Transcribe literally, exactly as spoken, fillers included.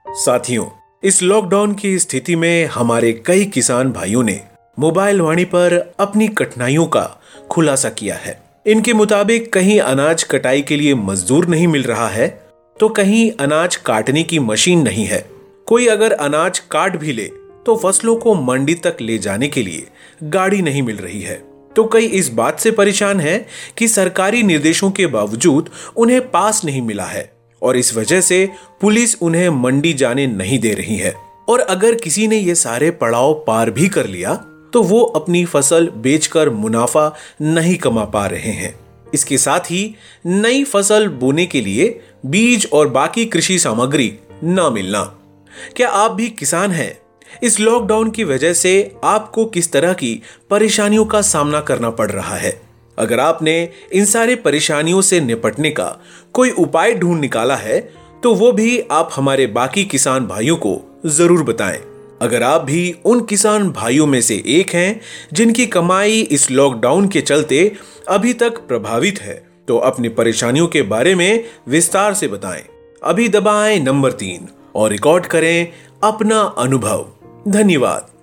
साथियों, इस लॉकडाउन की स्थिति में हमारे कई किसान भाइयों ने मोबाइल वाणी पर अपनी कठिनाइयों का खुलासा किया है। इनके मुताबिक कहीं अनाज कटाई के लिए मजदूर नहीं मिल रहा है, तो कहीं अनाज काटने की मशीन नहीं है। कोई अगर अनाज काट भी ले तो फसलों को मंडी तक ले जाने के लिए गाड़ी नहीं मिल रही है। तो कई इस बात से परेशान है कि सरकारी निर्देशों के बावजूद उन्हें पास नहीं मिला है और इस वजह से पुलिस उन्हें मंडी जाने नहीं दे रही है। और अगर किसी ने ये सारे पड़ाव पार भी कर लिया तो वो अपनी फसल बेचकर मुनाफा नहीं कमा पा रहे हैं। इसके साथ ही नई फसल बोने के लिए बीज और बाकी कृषि सामग्री ना मिलना। क्या आप भी किसान हैं? इस लॉकडाउन की वजह से आपको किस तरह की परेशानियों का सामना करना पड़ रहा है? अगर आपने इन सारे परेशानियों से निपटने का कोई उपाय ढूंढ निकाला है तो वो भी आप हमारे बाकी किसान भाइयों को जरूर बताएं। अगर आप भी उन किसान भाइयों में से एक हैं जिनकी कमाई इस लॉकडाउन के चलते अभी तक प्रभावित है, तो अपनी परेशानियों के बारे में विस्तार से बताएं। अभी दबाएं नंबर तीन और रिकॉर्ड करें अपना अनुभव। धन्यवाद।